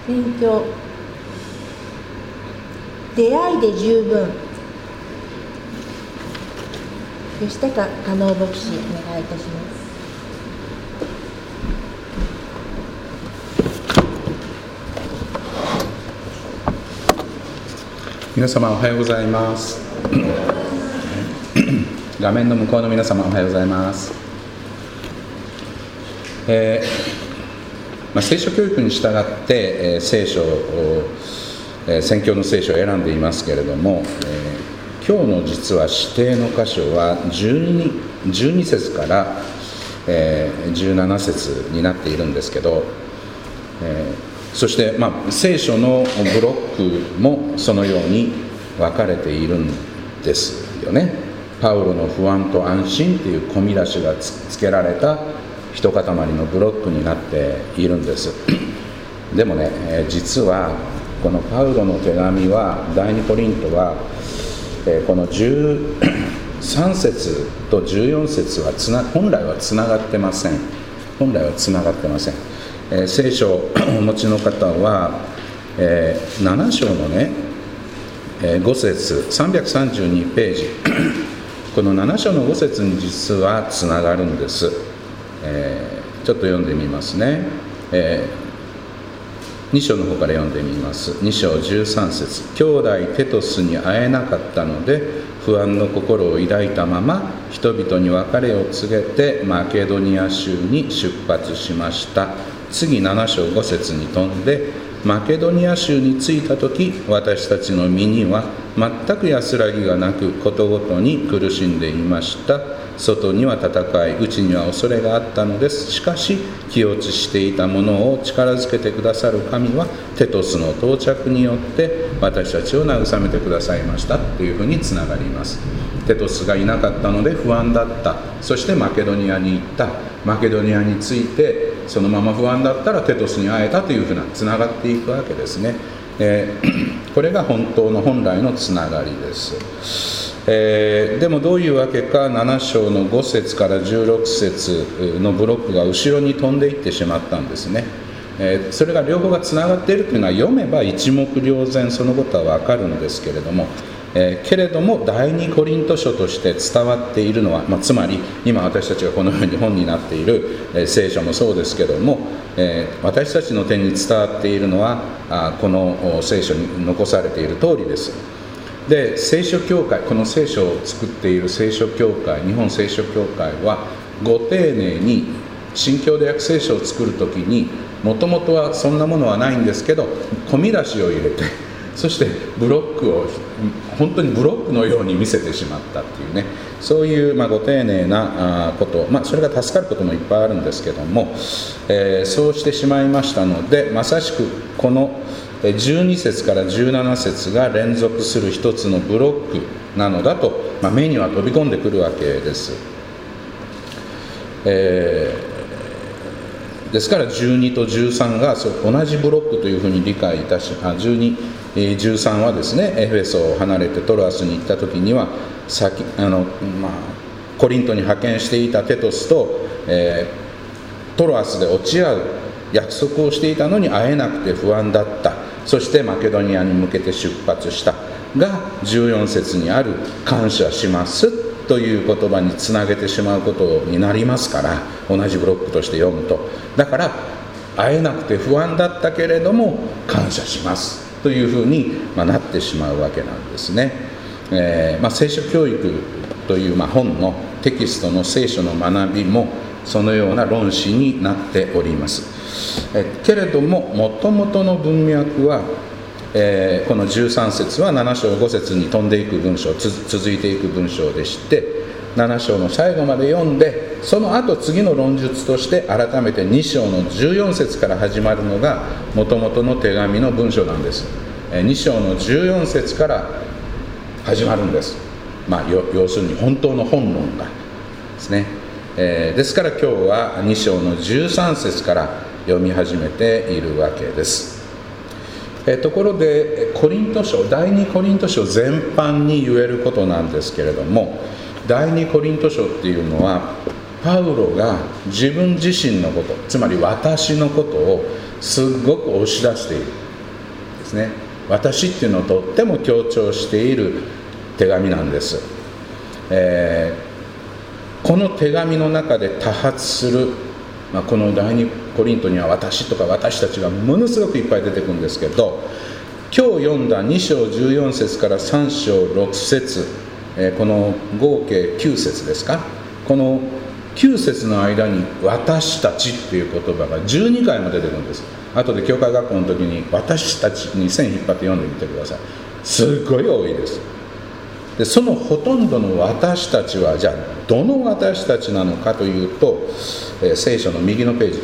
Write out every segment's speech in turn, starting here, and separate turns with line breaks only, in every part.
勉強、出会いで十分。吉高加納牧師、お願いいたします。
皆様おはようございます。画面の向こうの皆様おはようございます。聖書教育に従って、聖書を、宣教の聖書を選んでいますけれども、今日の実は指定の箇所は 12節から、17節になっているんですけど、そして、聖書のブロックもそのように分かれているんですよね。パウロの不安と安心という込み出しがつけられた一塊のブロックになっているんです。でもね、実はこのパウロの手紙は、第2コリントは、この13節と14節は本来はつながってません。聖書をお持ちの方は、7章のね、5節332ページこの7章の5節に実はつながるんです。ちょっと読んでみますね。2章の方から読んでみます。2章13節、兄弟テトスに会えなかったので不安の心を抱いたまま人々に別れを告げてマケドニア州に出発しました。次7章5節に飛んで、マケドニア州に着いた時、私たちの身には全く安らぎがなく、ことごとに苦しんでいました。外には戦い、内には恐れがあったのです。しかし気落ちしていたものを力づけてくださる神はテトスの到着によって私たちを慰めてくださいましたというふうにつながります。テトスがいなかったので不安だった。そしてマケドニアに行った。マケドニアに着いてそのまま不安だったらテトスに会えたというふうなつながっていくわけですね。これが本来のつながりです。でもどういうわけか、7章の5節から16節のブロックが後ろに飛んでいってしまったんですね。それが両方がつながっているというのは読めば一目瞭然、そのことは分かるんですけれども、けれども第二コリント書として伝わっているのは、つまり今私たちがこのように本になっている、聖書もそうですけども、私たちの手に伝わっているのはこの聖書に残されている通りです。で、聖書教会、この聖書を作っている聖書教会、日本聖書教会はご丁寧に新共同訳聖書を作るときに、もともとはそんなものはないんですけど、込み出しを入れて、そしてブロックを本当にブロックのように見せてしまったっていうね、そういうご丁寧なこと、それが助かることもいっぱいあるんですけども、そうしてしまいましたので、まさしくこの12節から17節が連続する一つのブロックなのだと、目には飛び込んでくるわけです。ですから12と13が同じブロックというふうに理解いたし、12、13はですね、エフェソを離れてトロアスに行った時にはコリントに派遣していたテトスと、トロアスで落ち合う約束をしていたのに会えなくて不安だった。そしてマケドニアに向けて出発したが、14節にある感謝しますという言葉につなげてしまうことになりますから、同じブロックとして読むと、だから会えなくて不安だったけれども感謝しますというふうになってしまうわけなんですね。聖書教育という本のテキストの聖書の学びもそのような論旨になっております。けれども元々の文脈は、この13節は7章5節に飛んでいく文章、続いていく文章でして、7章の最後まで読んで、その後次の論述として改めて2章の14節から始まるのが元々の手紙の文章なんです。2章の14節から始まるんです。要するに本当の本論がですね。ですから今日は2章の13節から読み始めているわけです。ところでコリント書、第2コリント書全般に言えることなんですけれども、第2コリント書っていうのはパウロが自分自身のこと、つまり私のことをすごく押し出しているですね。私っていうのをとっても強調している手紙なんです。この手紙の中で多発する、この第2コリントには私とか私たちがものすごくいっぱい出てくるんですけど、今日読んだ2章14節から3章6節、この合計9節ですか、この9節の間に私たちっていう言葉が12回も出てくるんです。後で教会学校の時に私たちに線引っ張って読んでみてください。すごい多いです。でそのほとんどの私たちはじゃあどの私たちなのかというと、聖書の右のページ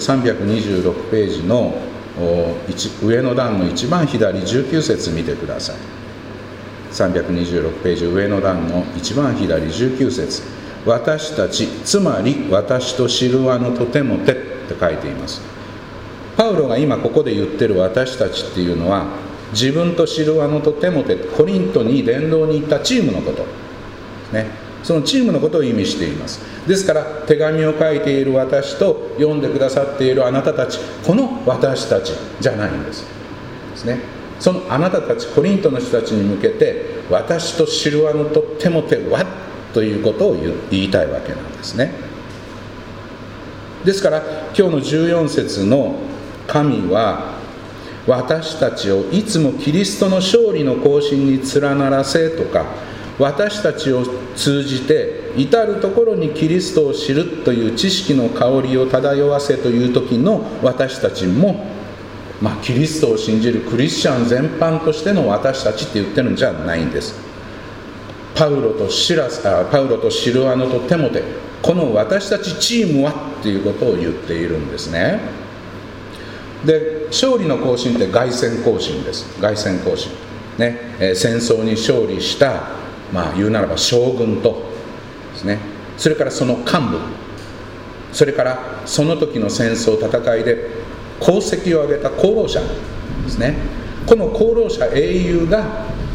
326ページの上の段の一番左19節見てください。326ページ上の段の一番左19節、私たち、つまり私とシルワノとテモテって書いています。パウロが今ここで言ってる私たちっていうのは、自分とシルワノとテモテ、コリントに伝道に行ったチームのこと、ね、そのチームのことを意味しています。ですから手紙を書いている私と読んでくださっているあなたたち、この私たちじゃないんですね。そのあなたたちコリントの人たちに向けて、私とシルワノとテモテはということを言いたいわけなんですね。ですから今日の14節の神は私たちをいつもキリストの勝利の行進に連ならせとか、私たちを通じて至るところにキリストを知るという知識の香りを漂わせという時の私たちも、キリストを信じるクリスチャン全般としての私たちって言ってるんじゃないんです。パウロとシルワノとテモテ、この私たちチームはっていうことを言っているんですね。で、勝利の行進って凱旋行進です。凱旋行進、ね、戦争に勝利した、言うならば将軍とですね、それからその幹部、それからその時の戦争戦いで功績を上げた功労者ですね。この功労者英雄が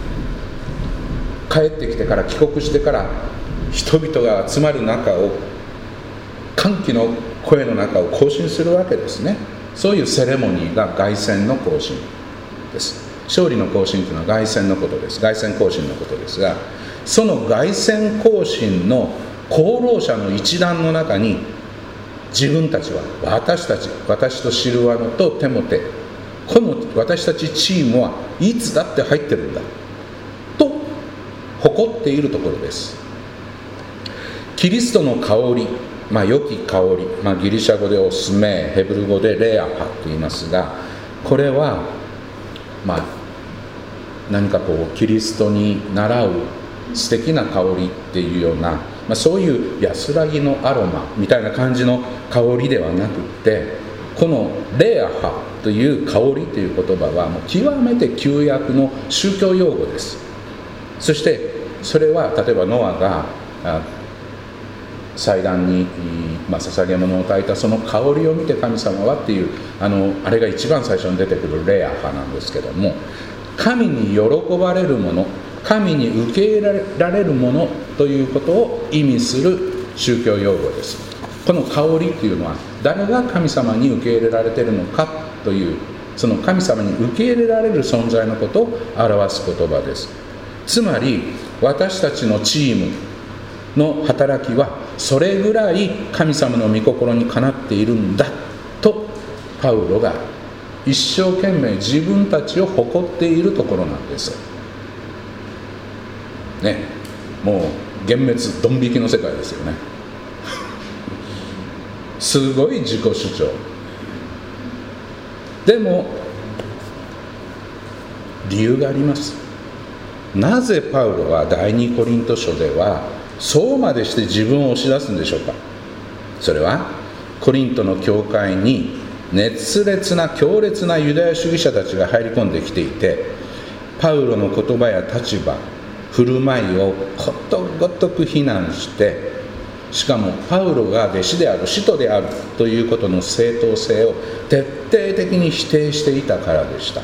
帰ってきてから、帰国してから人々が集まる中を、歓喜の声の中を行進するわけですね。そういうセレモニーが凱旋の行進です。勝利の行進というのは凱旋のことです。凱旋行進のことですが、その凱旋行進の功労者の一団の中に、自分たちは、私とシルワノとテモテ、この私たちチームはいつだって入ってるんだと誇っているところです。キリストの香り、良き香り、ギリシャ語でオスメ、ヘブル語でレアパと言いますが、これは何かキリストに倣う素敵な香りっていうような、そういう安らぎのアロマみたいな感じの香りではなくって、このレアハという香りという言葉はもう極めて旧約の宗教用語です。そしてそれは例えばノアが祭壇に、捧げ物を焚いたその香りを見て神様はっていう、あれが一番最初に出てくるレアハなんですけども、神に喜ばれるもの、神に受け入れられるものということを意味する宗教用語です。この香りというのは誰が神様に受け入れられているのかという、その神様に受け入れられる存在のことを表す言葉です。つまり私たちのチームの働きはそれぐらい神様の御心にかなっているんだと、パウロが一生懸命自分たちを誇っているところなんですね。もう幻滅ドン引きの世界ですよね。すごい自己主張でも理由があります。なぜパウロは第2コリント書ではそうまでして自分を押し出すんでしょうか。それはコリントの教会に強烈なユダヤ主義者たちが入り込んできていて、パウロの言葉や立場、振る舞いをことごとく非難して、しかもパウロが弟子である、使徒であるということの正当性を徹底的に否定していたからでした。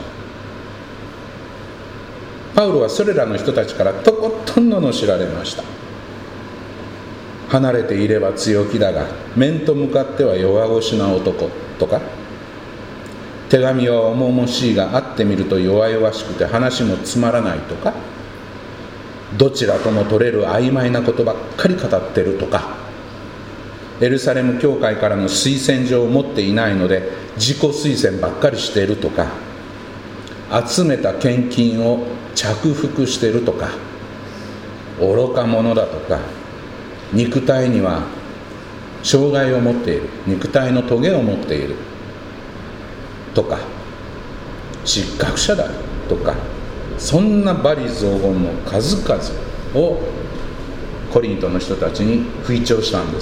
パウロはそれらの人たちからとことん罵られました。 離れていれば強気だが面と向かっては弱腰な男とか、手紙は重々しいが会ってみると弱々しくて話もつまらないとか、どちらとも取れる曖昧なことばっかり語ってるとか、エルサレム教会からの推薦状を持っていないので自己推薦ばっかりしているとか、集めた献金を着服しているとか、愚か者だとか、肉体には障害を持っている、肉体のトゲを持っているとか、失格者だとか、そんな罵詈雑言の数々をコリントの人たちに吹聴したんです。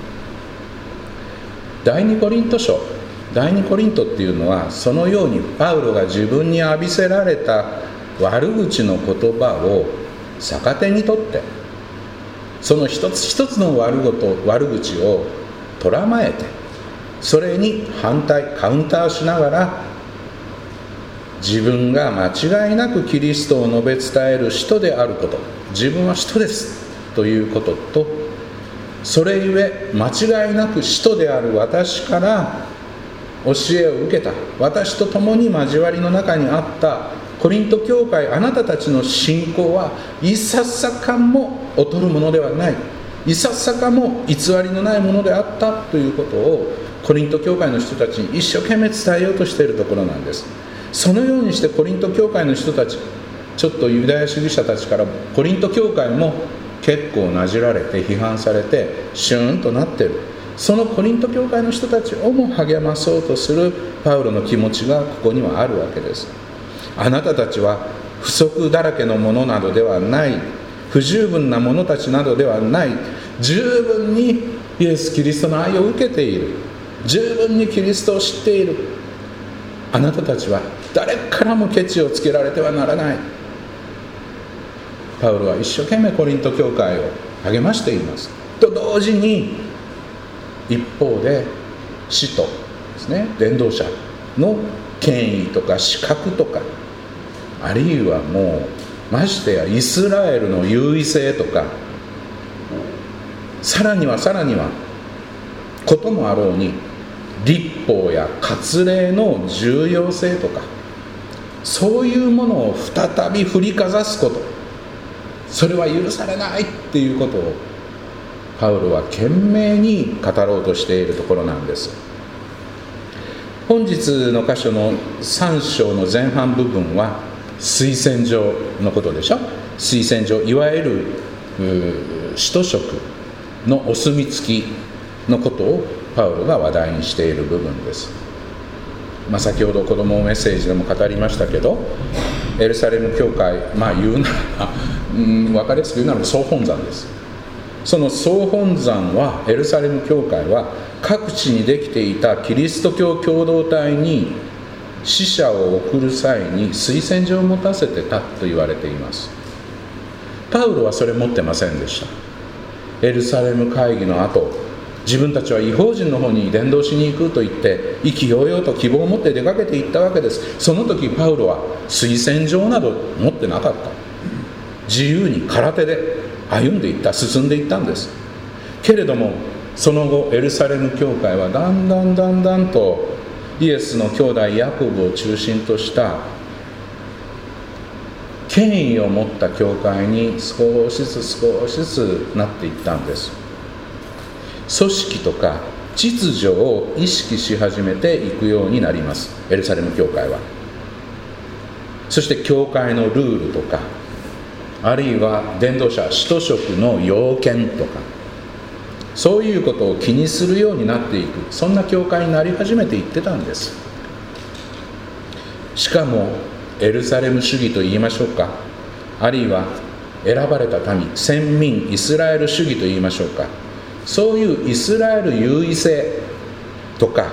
第二コリント書、第二コリントっていうのは、そのようにパウロが自分に浴びせられた悪口の言葉を逆手にとって、その一つ一つの悪口をとらまえて、それに反対カウンターしながら、自分が間違いなくキリストを述べ伝える使徒であること、自分は使徒ですということと、それゆえ間違いなく使徒である私から教えを受けた、私と共に交わりの中にあったコリント教会、あなたたちの信仰はいささかも劣るものではない、いささかも偽りのないものであったということをコリント教会の人たちに一生懸命伝えようとしているところなんです。そのようにしてコリント教会の人たち、ちょっとユダヤ主義者たちからコリント教会も結構なじられて批判されてシューンとなっている。そのコリント教会の人たちをも励まそうとするパウロの気持ちがここにはあるわけです。あなたたちは不足だらけのものなどではない、不十分な者たちなどではない、十分にイエス・キリストの愛を受けている、十分にキリストを知っている。あなたたちは誰からもケチをつけられてはならない。パウロは一生懸命コリント教会を励ましていますと同時に、一方で使徒ですね、伝道者の権威とか資格とか、あるいはもうましてやイスラエルの優位性とか、さらにはこともあろうに律法や割礼の重要性とか、そういうものを再び振りかざすこと、それは許されないっていうことをパウロは懸命に語ろうとしているところなんです。本日の箇所の3章の前半部分は推薦状のことでしょ。推薦状、いわゆる使徒職のお墨付きのことをパウロが話題にしている部分です。先ほど子どもメッセージでも語りましたけど、エルサレム教会、言うなら分かりやすく言うなら総本山です。その総本山は、エルサレム教会は各地にできていたキリスト教共同体に使者を送る際に推薦状を持たせてたと言われています。パウロはそれ持ってませんでした。エルサレム会議の後、自分たちは異邦人の方に伝道しに行くと言って意気揚々と希望を持って出かけていったわけです。その時パウロは推薦状など持ってなかった。自由に空手で歩んでいった、進んでいったんです。けれどもその後エルサレム教会はだんだんとイエスの兄弟ヤコブを中心とした権威を持った教会に少しずつなっていったんです。組織とか秩序を意識し始めていくようになります、エルサレム教会は。そして教会のルールとか、あるいは伝道者使徒職の要件とか、そういうことを気にするようになっていく、そんな教会になり始めていってたんです。しかもエルサレム主義と言いましょうか、あるいは選ばれた民、先民イスラエル主義と言いましょうか、そういうイスラエル優位性とか、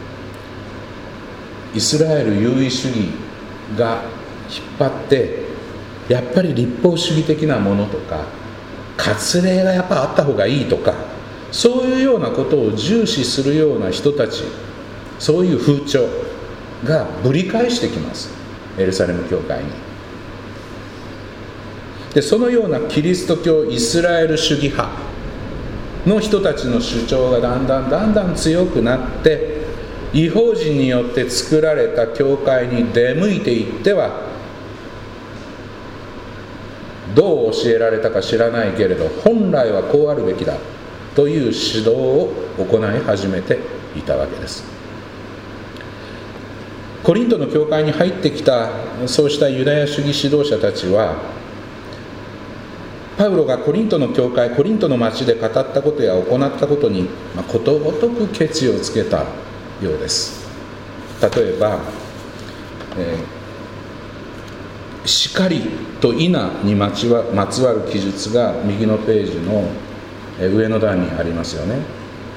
イスラエル優位主義が引っ張って、やっぱり立法主義的なものとか、割礼がやっぱあった方がいいとか、そういうようなことを重視するような人たち、そういう風潮がぶり返してきます、エルサレム教会に。でそのようなキリスト教イスラエル主義派の人たちの主張がだんだん強くなって、異邦人によって作られた教会に出向いていっては、どう教えられたか知らないけれど、本来はこうあるべきだという指導を行い始めていたわけです。コリントの教会に入ってきたそうしたユダヤ主義指導者たちは、パウロがコリントの教会、コリントの町で語ったことや行ったことにことごとくケチをつけたようです。例えば、叱りと否にまつわる記述が右のページの上の段にありますよね。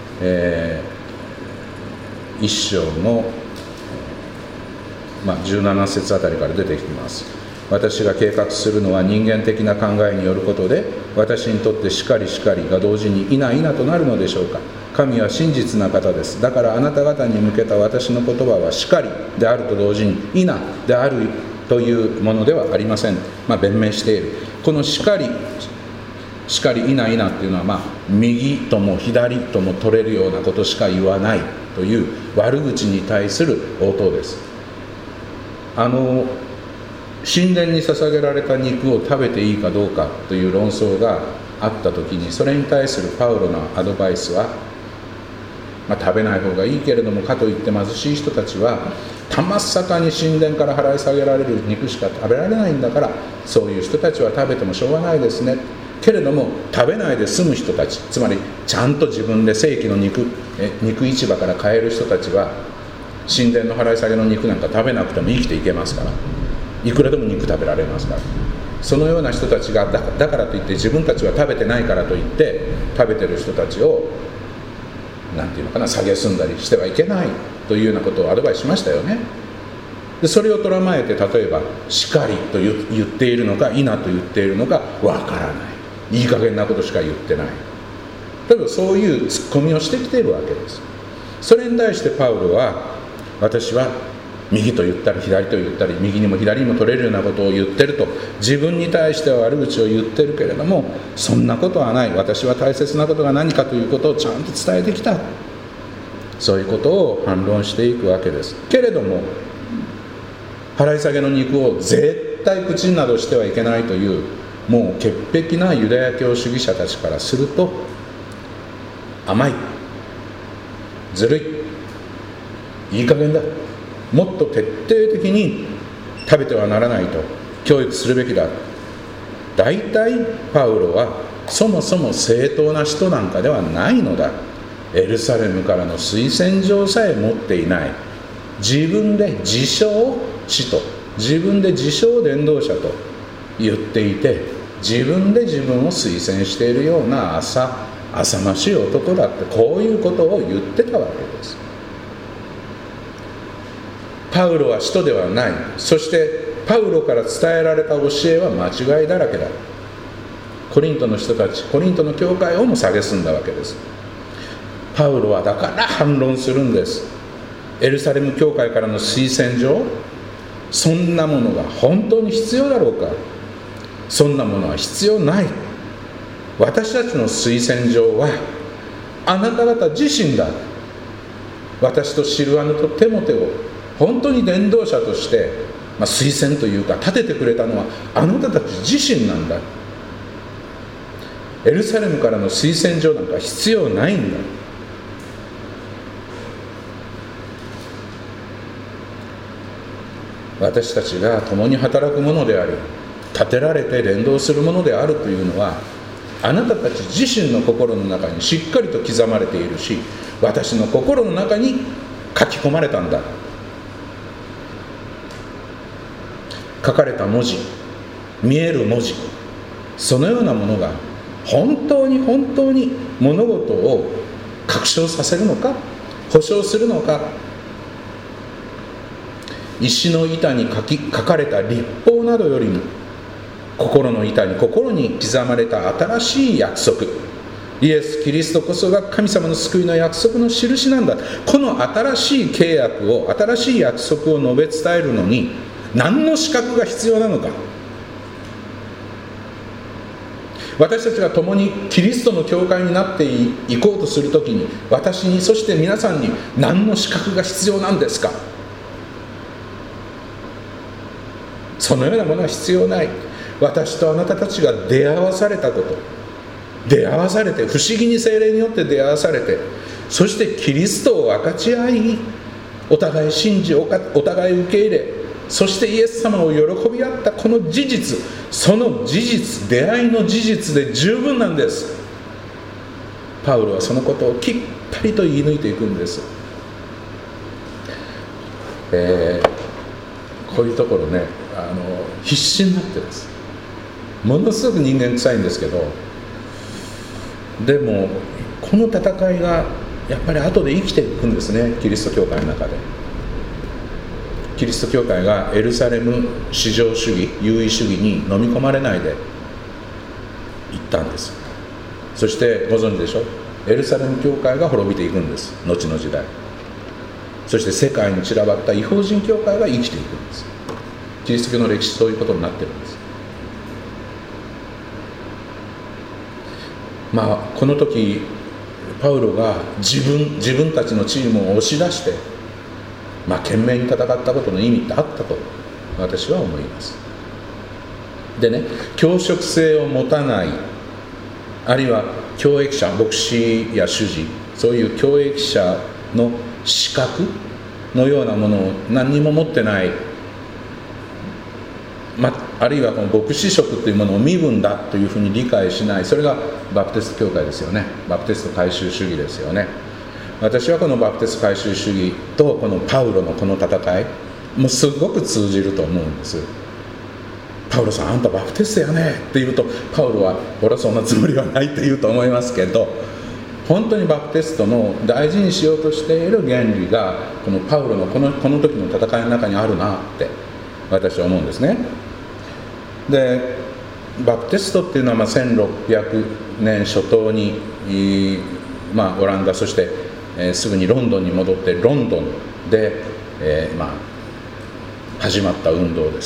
一章の、17節あたりから出てきます。私が計画するのは人間的な考えによることで、私にとって叱りが同時に否となるのでしょうか。神は真実な方です。だからあなた方に向けた私の言葉は叱りであると同時に否であるというものではありません。弁明している。この叱り否っていうのは、右とも左とも取れるようなことしか言わないという悪口に対する応答です。神殿に捧げられた肉を食べていいかどうかという論争があった時に、それに対するパウロのアドバイスは、食べない方がいいけれども、かといって貧しい人たちはたまさかに神殿から払い下げられる肉しか食べられないんだから、そういう人たちは食べてもしょうがないですね。けれども食べないで済む人たち、つまりちゃんと自分で正規の肉市場から買える人たちは、神殿の払い下げの肉なんか食べなくても生きていけますから、いくらでも肉食べられますから。そのような人たちがだからといって、自分たちは食べてないからといって食べてる人たちを蔑んだりしてはいけないというようなことをアドバイスしましたよね。でそれをとらまえて、例えば叱りと言っているのか否と言っているのかわからない、いい加減なことしか言ってない、例えばそういうツッコミをしてきているわけです。それに対してパウロは、私は右と言ったり左と言ったり、右にも左にも取れるようなことを言ってると、自分に対しては悪口を言ってるけれども、そんなことはない、私は大切なことが何かということをちゃんと伝えてきた、そういうことを反論していくわけです。けれども払い下げの肉を絶対口になどしてはいけないという、もう潔癖なユダヤ教主義者たちからすると、甘い、ずるい、いい加減だ、もっと徹底的に食べてはならないと教育するべきだ。大体パウロはそもそも正当な人なんかではないのだ。エルサレムからの推薦状さえ持っていない、自分で自称使徒、自分で自称伝道者と言っていて、自分で自分を推薦しているような浅ましい男だって、こういうことを言ってたわけです。パウロは使徒ではない。そしてパウロから伝えられた教えは間違いだらけだ。コリントの人たち、コリントの教会をも蔑んだわけです。パウロはだから反論するんです。エルサレム教会からの推薦状、そんなものが本当に必要だろうか。そんなものは必要ない。私たちの推薦状はあなた方自身だ。私とシルアヌとテモテを本当に伝道者として、推薦というか立ててくれたのはあなたたち自身なんだ。エルサレムからの推薦状なんか必要ないんだ。私たちが共に働くものであり、立てられて伝道するものであるというのは、あなたたち自身の心の中にしっかりと刻まれているし、私の心の中に書き込まれたんだ。書かれた文字、見える文字、そのようなものが本当に物事を確証させるのか、保証するのか。石の板に書かれた律法などよりも、心の板に刻まれた新しい約束、イエス・キリストこそが神様の救いの約束の印なんだ。この新しい契約を、新しい約束を述べ伝えるのに何の資格が必要なのか。 私たちが共にキリストの教会になっていこうとするときに、私に、そして皆さんに何の資格が必要なんですか？そのようなものは必要ない。私とあなたたちが出会わされたこと、出会わされて、不思議に聖霊によって出会わされて、そしてキリストを分かち合い、お互い信じ、お互い受け入れ、そしてイエス様を喜び合ったこの事実、その事実、出会いの事実で十分なんです。パウロはそのことをきっぱりと言い抜いていくんです。こういうところね、必死になってます。ものすごく人間臭いんですけど、でもこの戦いがやっぱり後で生きていくんですね。キリスト教会の中で、キリスト教会がエルサレム至上主義、優位主義に飲み込まれないで行ったんです。そしてご存知でしょ、エルサレム教会が滅びていくんです、後の時代。そして世界に散らばった異邦人教会が生きていくんです。キリスト教の歴史、そういうことになってるんです。この時パウロが自分たちのチームを押し出して、懸命に戦ったことの意味ってあったと私は思います。でね、教職性を持たない、あるいは教益者、牧師や主事、そういう教益者の資格のようなものを何にも持ってない、あるいはこの牧師職というものを身分だというふうに理解しない、それがバプテスト教会ですよね。バプテスト改宗主義ですよね。私はこのバプテスト改宗主義とこのパウロのこの戦いもうすごく通じると思うんです。パウロさん、あんたバプテストやねって言うと、パウロは俺はそんなつもりはないって言うと思いますけど、本当にバプテストの大事にしようとしている原理がこのパウロのこの時の戦いの中にあるなって私は思うんですね。で、バプテストっていうのは1600年初頭に、オランダ、そして、すぐにロンドンに戻って、ロンドンで、始まった運動です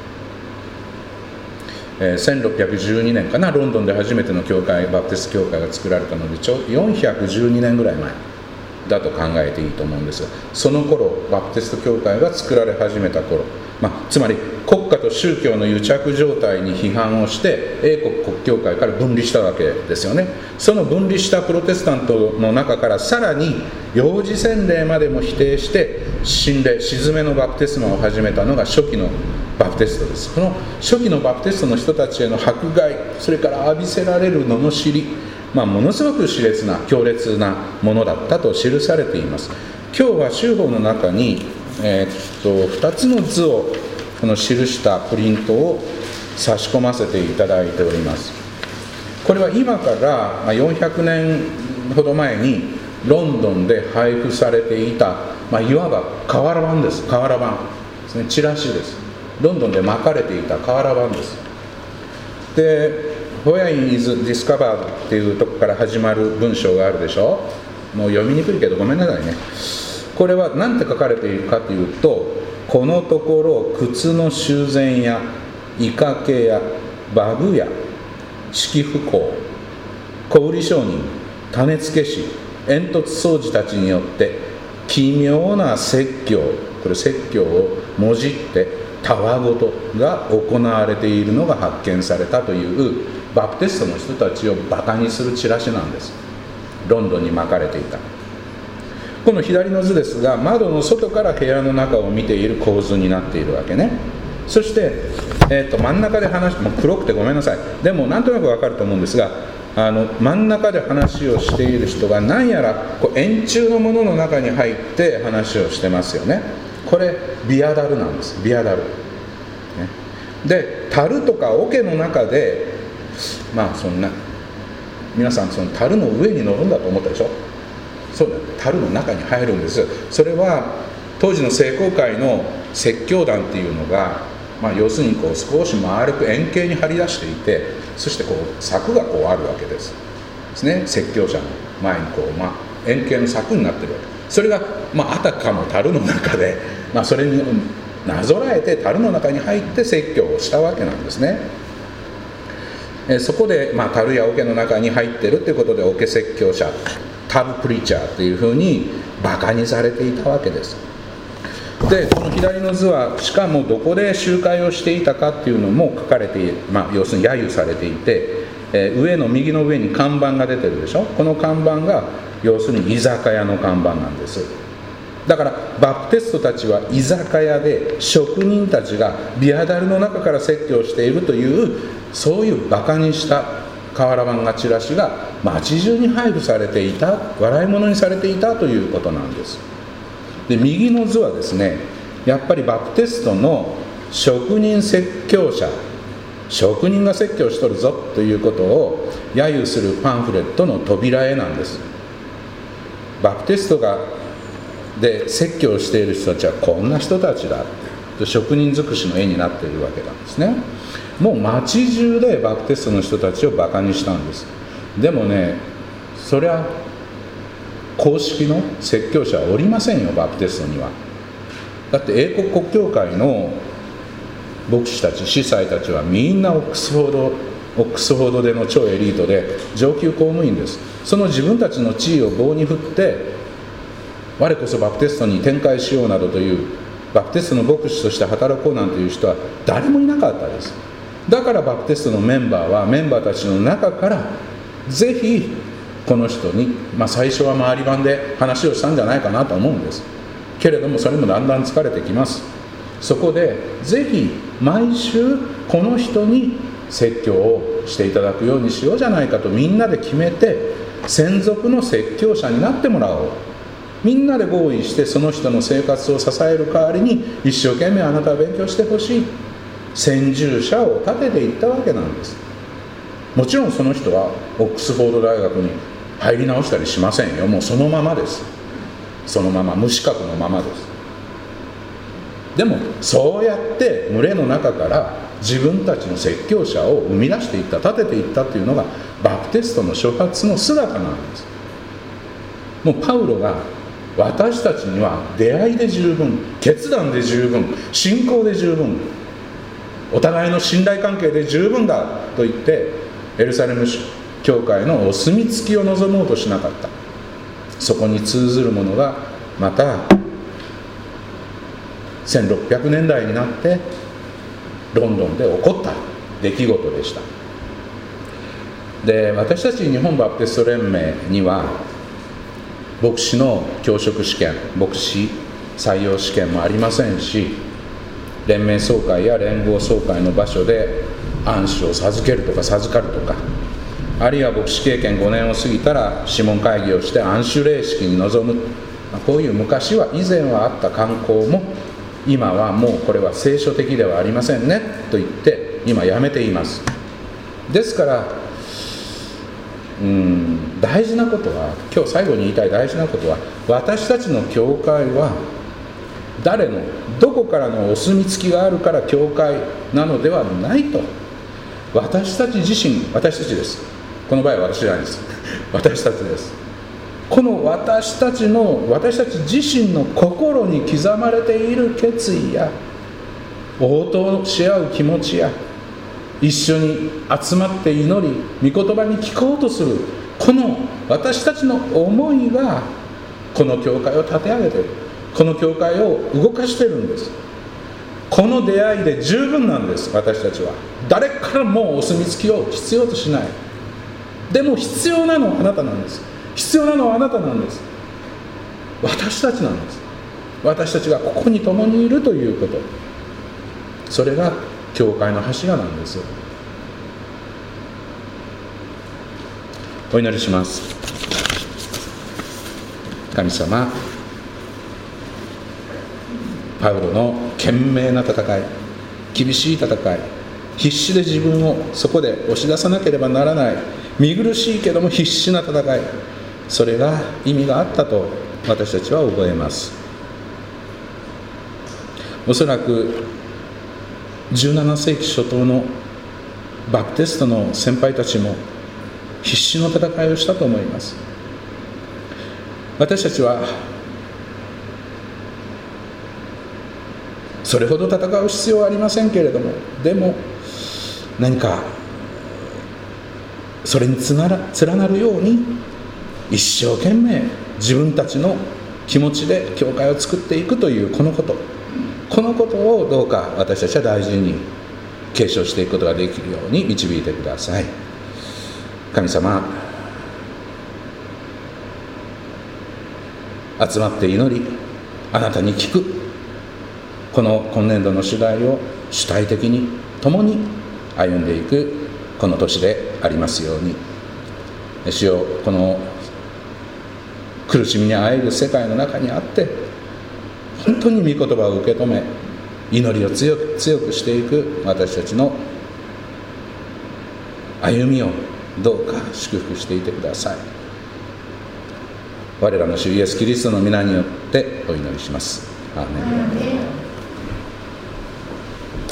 。1612年かな、ロンドンで初めての教会、バプテスト教会が作られたので、412年ぐらい前だと考えていいと思うんですが、その頃バプテスト教会が作られ始めた頃、つまり国家と宗教の癒着状態に批判をして英国国教会から分離したわけですよね。その分離したプロテスタントの中からさらに幼児洗礼までも否定して浸礼、鎮めのバプテスマを始めたのが初期のバプテストです。この初期のバプテストの人たちへの迫害、それから浴びせられる罵り、ものすごく熾烈な強烈なものだったと記されています。今日は修法の中に、2つの図をこの記したプリントを差し込ませていただいております。これは今から400年ほど前にロンドンで配布されていた、いわば瓦版です。瓦版ですね、チラシです。ロンドンで巻かれていた瓦版です。で、Where is discovered っていうとこから始まる文章があるでしょ。もう読みにくいけどごめんなさいね。これは何て書かれているかというと、このところ靴の修繕や鋳掛けや馬具や式不幸、小売商人、種付け師、煙突掃除たちによって奇妙な説教、これ説教をもじってたわごとが行われているのが発見されたというバプテストの人たちをバカにするチラシなんです。ロンドンに巻かれていた。この左の図ですが、窓の外から部屋の中を見ている構図になっているわけね。そして、真ん中でもう黒くてごめんなさい。でもなんとなくわかると思うんですが、真ん中で話をしている人が何やら円柱のものの中に入って話をしてますよね。これビアダルなんです。ビアダル、ね、で樽とか桶の中でそんな皆さんその樽の上に乗るんだと思ったでしょ。そうだ、樽の中に入るんです。それは当時の聖公会の説教団っていうのが、要するに少し丸く円形に張り出していて、そして柵があるわけですね。説教者の前に円形の柵になってるわけ。それがあたかも樽の中で、それになぞらえて樽の中に入って説教をしたわけなんですね。 そこで、樽や桶の中に入ってるということで、桶説教者、タブプリチャーというふうにバカにされていたわけです。でこの左の図はしかもどこで集会をしていたかっていうのも書かれて、要するに揶揄されていて、右の上に看板が出てるでしょ。この看板が要するに居酒屋の看板なんです。だからバプテストたちは居酒屋で職人たちがビアダルの中から説教しているという、そういうバカにした瓦版画チラシが街中に配布されていた、笑い物にされていたということなんです。で右の図はですね、やっぱりバプテストの職人説教者、職人が説教しとるぞということを揶揄するパンフレットの扉絵なんです。バプテストで説教している人たちはこんな人たちだと、職人尽くしの絵になっているわけなんですね。もう街中でバプテストの人たちをバカにしたんです。でもね、そりゃ公式の説教者はおりませんよ、バプテストには。だって英国国教会の牧師たち、司祭たちはみんなオックスフォードでの超エリートで上級公務員です。その自分たちの地位を棒に振って、我こそバプテストに展開しようなどという、バプテストの牧師として働こうなんていう人は誰もいなかったです。だからバプテストのメンバーはメンバーたちの中からぜひこの人に、最初は回り板で話をしたんじゃないかなと思うんですけれども、それもだんだん疲れてきます。そこでぜひ毎週この人に説教をしていただくようにしようじゃないかとみんなで決めて、専属の説教者になってもらおう。みんなで合意して、その人の生活を支える代わりに一生懸命あなたは勉強してほしい、先住者を立てていったわけなんです。もちろんその人はオックスフォード大学に入り直したりしませんよ。もうそのままです。そのまま、無資格のままです。でもそうやって群れの中から自分たちの説教者を生み出していった、立てていったというのがバプテストの初発の姿なんです。もうパウロが、私たちには出会いで十分、決断で十分、信仰で十分、お互いの信頼関係で十分だと言って、エルサレム教会のお墨付きを望もうとしなかった。そこに通ずるものがまた1600年代になってロンドンで起こった出来事でした。で、私たち日本バプテスト連盟には牧師の教職試験、牧師採用試験もありませんし、連盟総会や連合総会の場所で暗視を授けるとか授かるとか、あるいは牧師経験5年を過ぎたら諮問会議をして暗守礼式に臨む、こういう昔は以前はあった慣行も今はもうこれは聖書的ではありませんねと言って今やめています。ですから大事なことは、今日最後に言いたい大事なことは、私たちの教会は誰のどこからのお墨付きがあるから教会なのではないと。私たち自身、私たちです。この場合は私じゃないです。私たちです。この私たち自身の心に刻まれている決意や応答し合う気持ちや、一緒に集まって祈り御言葉に聞こうとするこの私たちの思いがこの教会を立て上げている、この教会を動かしているんです。この出会いで十分なんです。私たちは誰からもお墨付きを必要としない。でも必要なのはあなたなんです。必要なのはあなたなんです。私たちなんです。私たちがここに共にいるということ、それが教会の柱なんです。お祈りします。神様、パウロの懸命な戦い、厳しい戦い、必死で自分をそこで押し出さなければならない見苦しいけども必死な戦い、それが意味があったと私たちは覚えます。おそらく17世紀初頭のバプテストの先輩たちも必死の戦いをしたと思います。私たちはそれほど戦う必要はありませんけれども、でも何かそれに連なるように一生懸命自分たちの気持ちで教会を作っていくというこのことをどうか私たちは大事に継承していくことができるように導いてください。神様、集まって祈り、あなたに聞く、この今年度の主題を主体的に共に歩んでいくこの年でありますように。主よ、この苦しみにあえる世界の中にあって本当に御言葉を受け止め、祈りを強くしていく私たちの歩みをどうか祝福していてください。我らの主イエスキリストの皆によってお祈りします。アーメン。